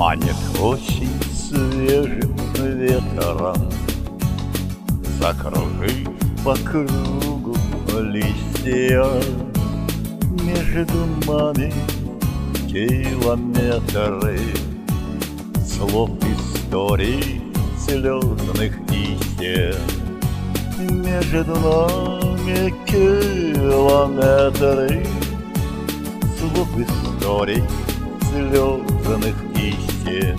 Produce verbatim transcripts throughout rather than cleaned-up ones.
Манит осень свежим ветром, закружив по кругу листья. Между нами километры слов, историй, слезных истин. Между нами километры слов, историй, слезных истин.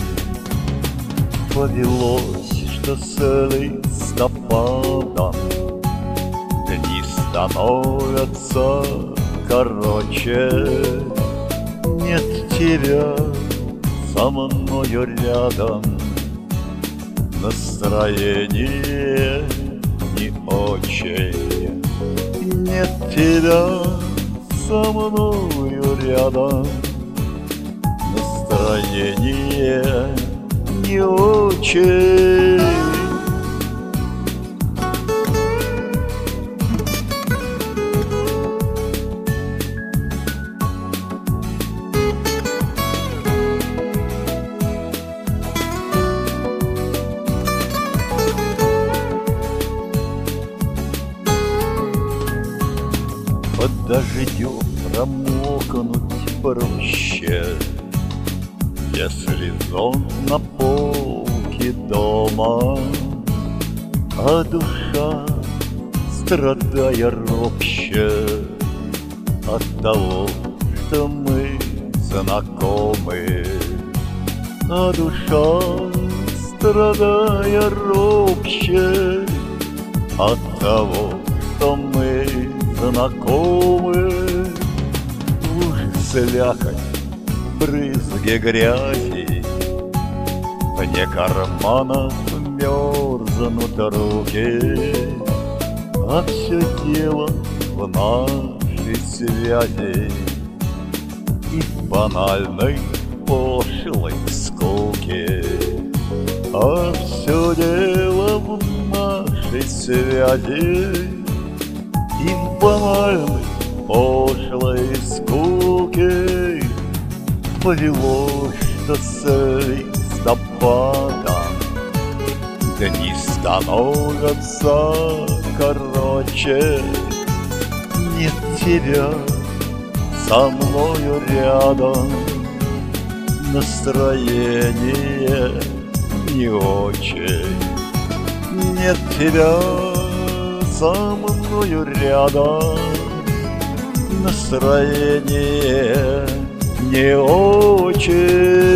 Повелось, что с листопадом дни становятся короче. Нет тебя со мною рядом, настроение не очень. Нет тебя со мною рядом, настроение не очень. Под дождем промокнуть проще, если зон на полке дома, а душа, страдая, ропще от того, что мы знакомы. А душа, страдая, ропще от того, что мы знакомы. Лужи слякоть, брызги грязи, вне карманов мерзнут руки, а все дело в нашей связи и в банальной пошлой скуке. А все дело в нашей связи и в банальной пошлой скуке. Повелось, что с листопадом дни становятся короче. Нет тебя со мною рядом, настроение не очень. Нет тебя со мною рядом, настроение не очень.